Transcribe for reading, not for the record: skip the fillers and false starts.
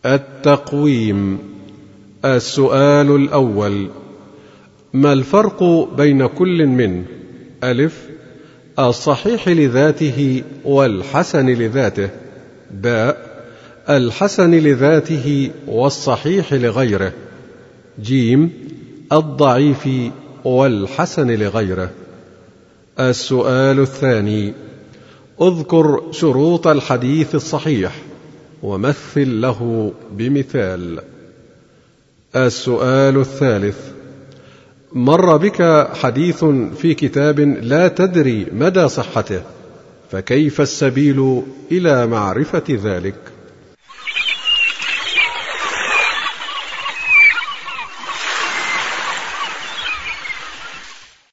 التقويم. السؤال الأول: ما الفرق بين كل من ألف الصحيح لذاته والحسن لذاته، باء الحسن لذاته والصحيح لغيره، جيم الضعيف والحسن لغيره؟ السؤال الثاني: اذكر شروط الحديث الصحيح ومثل له بمثال. السؤال الثالث: مر بك حديث في كتاب لا تدري مدى صحته، فكيف السبيل إلى معرفة ذلك؟